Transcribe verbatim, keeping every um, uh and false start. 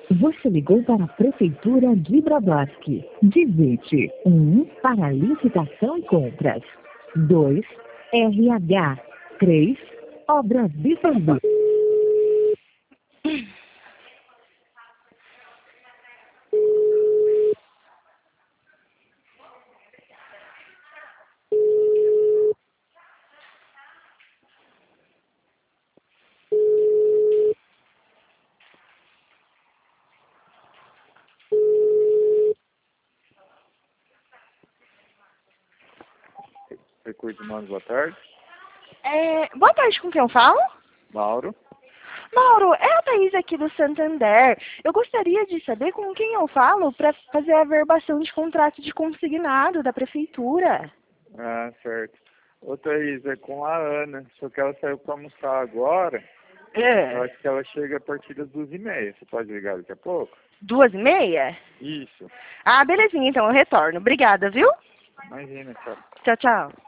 Você ligou para a Prefeitura de Brodowski. Digite um para licitação e compras. dois, R H. três, obras de serviço. Recursos Humanos, boa tarde. É, boa tarde, com quem eu falo? Mauro. Mauro, é a Thaís aqui do Santander. Eu gostaria de saber com quem eu falo para fazer a averbação de contrato de consignado da prefeitura. Ah, certo. Ô, Thaís, é com a Ana, só que ela saiu para almoçar agora. Eu É. acho que ela chega a partir das duas e meia. Você pode ligar daqui a pouco? Duas e meia? Isso. Ah, belezinha, então eu retorno. Obrigada, viu? Imagina, tchau. Tchau, tchau.